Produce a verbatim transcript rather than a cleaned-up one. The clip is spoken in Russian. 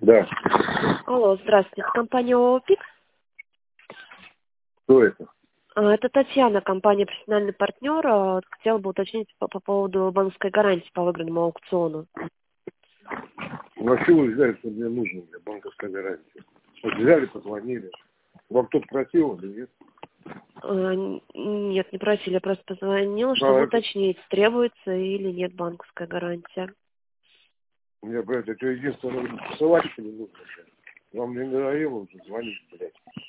Да. Алло, здравствуйте, это компания ООО «Пик». Кто это? А, Это Татьяна, компания «Профессиональный партнер». А, вот Хотела бы уточнить по, по поводу банковской гарантии по выигранному аукциону. Ну а чего вы взяли, что мне нужно для банковской гарантии? Вот взяли, позвонили. Вам кто-то просил или нет? А, н- Нет, не просили, я просто позвонила, А, чтобы это... уточнить, требуется или нет банковская гарантия. Мне, блядь, это единственное, посылать не нужно. Вам не надоело уже звонить, блядь.